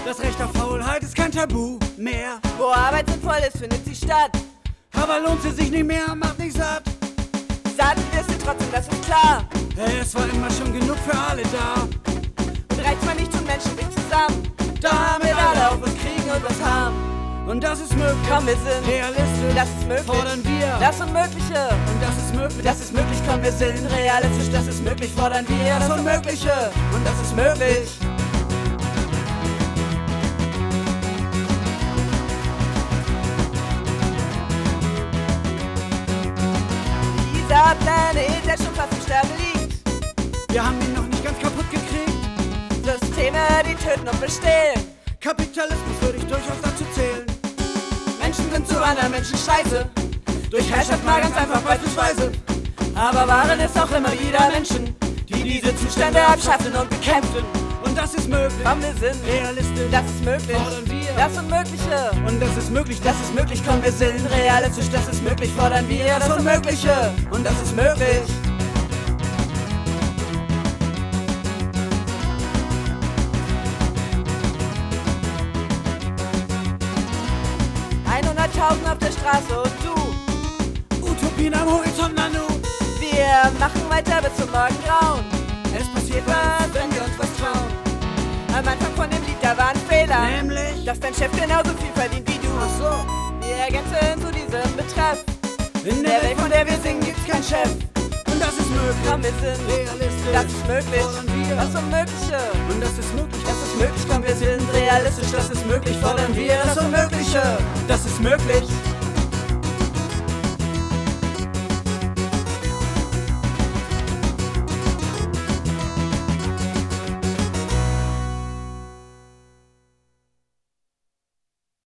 Das Recht auf Faulheit ist kein Tabu mehr. Wo Arbeit sinnvoll ist, findet sie statt. Aber lohnt sie sich nicht mehr, macht nicht satt. Satt wirst du trotzdem, das ist klar. Es war immer schon genug für alle da. Und reizt man nicht und Menschen sich zusammen, Damit alle auf uns kriegen und was haben. Und das ist möglich. Komm, wir sind realistisch. Das ist möglich. Fordern wir. Das Unmögliche. Und das ist möglich. Das ist möglich, komm, wir sind realistisch. Das ist möglich, fordern wir das Unmögliche. Und das ist möglich. Dieser Planet, der schon fast im Sterben liegt. Wir haben ihn noch nicht ganz kaputt gekriegt. Systeme, die töten und bestehlen. Kapitalismus würde ich durchaus dazu zählen. Menschen sind zu anderen Menschen scheiße. Durch Herrschaft mal ganz einfach beispielsweise. Aber waren es auch immer wieder Menschen, die diese Zustände abschaffen und bekämpfen. Und das ist möglich. Komm, wir sind realistisch. Das ist möglich. Fordern wir. Das Unmögliche. Und das ist möglich. Das ist möglich, komm, wir sind realistisch. Das ist möglich, fordern wir das Unmögliche. Und das ist möglich. Auf der Straße und du. Utopien am Horizont, Nanu. Wir machen weiter bis zum Morgengrauen. Es passiert was, wenn wir uns was trauen. Am Anfang von dem Lied, da war ein Fehler. Nämlich, dass dein Chef genauso viel verdient wie du. Ach so. Wir ergänzen zu diesem Betreff. In der Welt, von der wir singen, gibt's keinen Chef. Und das ist möglich. Komm, wir sind realistisch. Das ist möglich. Fordern wir. Das Unmögliche. Und das ist möglich. Das ist möglich, komm, wir sind realistisch. Das ist möglich, fordern wir das Unmögliche. Das ist möglich.